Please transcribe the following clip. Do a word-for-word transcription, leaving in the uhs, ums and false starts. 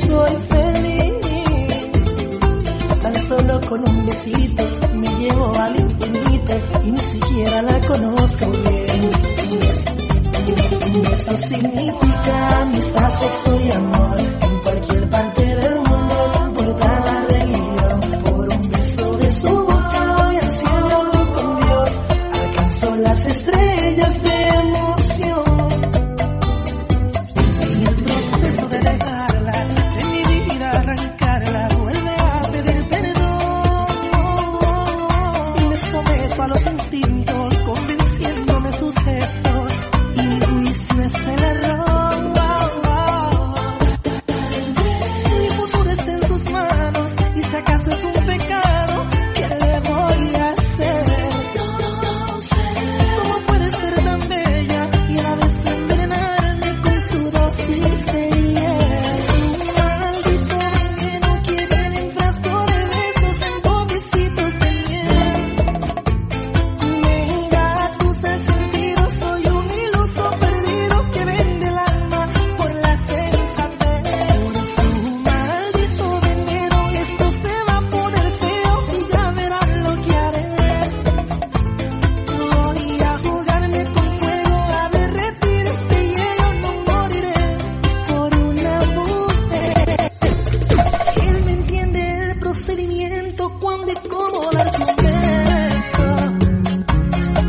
soy feliz. Tan solo con un besito me llevo al infinito y ni siquiera la conozco bien. Eso significa amistad, sexo y amor.